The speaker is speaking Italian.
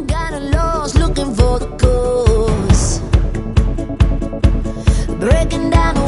I'm kinda lost, looking for the cause. Breaking down